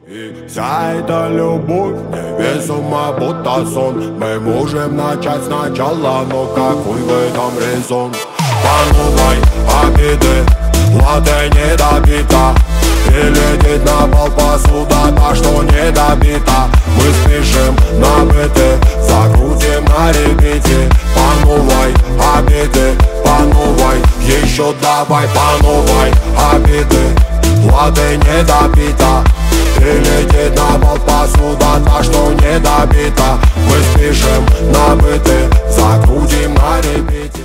И вся эта любовь невесома, будто сон. Мы можем начать сначала, но какой в этом резон? По новой обиды, латте не добита, и летит на пол посуда, та, что не добита. Мы спешим на быты, закрутим на репите. По новой обиды, по новой, еще давай. По новой обиды, латте не добита, и летит на пол посуда, та, что не добита. Мы спешим на быты, закрутим на репите.